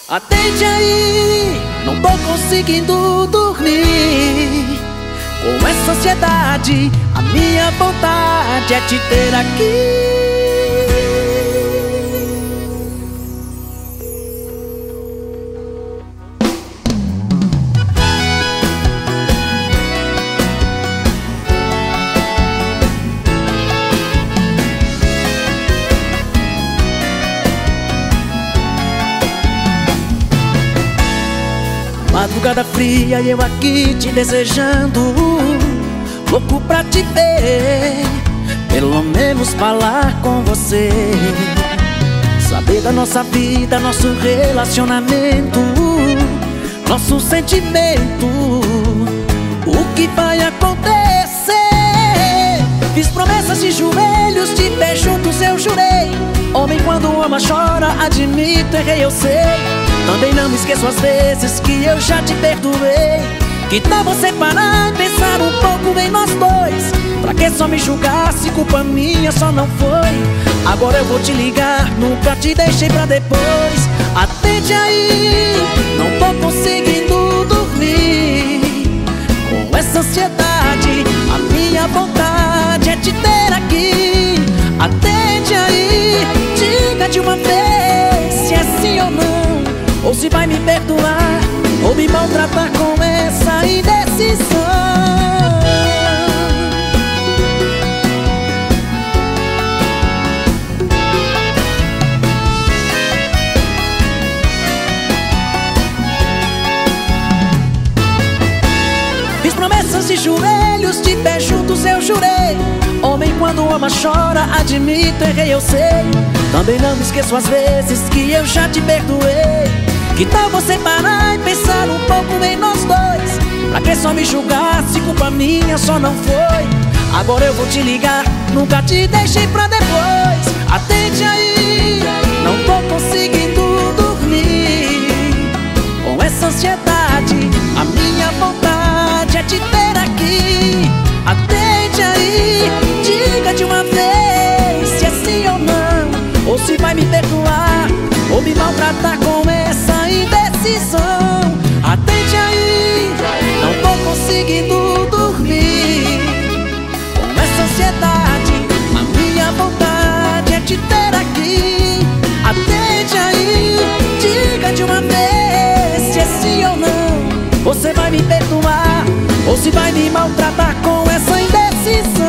Atende aí, não tô conseguindo dormir. Com essa ansiedade, a minha vontade é te ter aqui. Madrugada fria e eu aqui te desejando, louco pra te ver, pelo menos falar com você, saber da nossa vida, nosso relacionamento, nosso sentimento, o que vai acontecer. Fiz promessas de joelhos, de pé juntos eu jurei. Homem quando ama chora, admito, errei, eu sei. Também não me esqueço às vezes que eu já te perdoei. Que tal você parar e pensar um pouco em nós dois? Pra que só me julgar se culpa minha só não foi? Agora eu vou te ligar, nunca te deixei pra depois. Atende aí, não tô conseguindo dormir. Com essa ansiedade, a minha vontade é te ter aqui. Atende aí, diga de uma vez se é sim ou não, ou se vai me perdoar ou me maltratar com essa indecisão. Fiz promessas de joelhos, de pé juntos eu jurei. Homem quando ama chora, admito, errei, eu sei. Também não me esqueço às vezes que eu já te perdoei. Que tal você parar e pensar um pouco em nós dois? Pra que só me julgar se culpa minha só não foi? Agora eu vou te ligar, nunca te deixei pra depois. Atende aí, não tô conseguindo dormir. Com essa ansiedade, a minha vontade é te ter aqui. Atende aí, diga de uma vez se é sim ou não, ou se vai me perdoar ou me maltratar com essa indecisão. Atende aí, não tô conseguindo dormir. Com essa ansiedade, a minha vontade é te ter aqui. Atende aí, diga de uma vez se é sim ou não, você vai me perdoar ou se vai me maltratar com essa indecisão.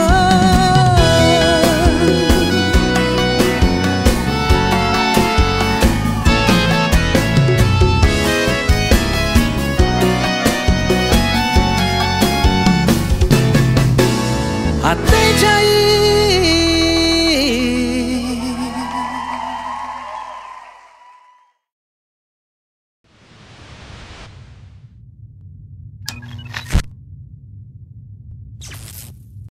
Atende aí.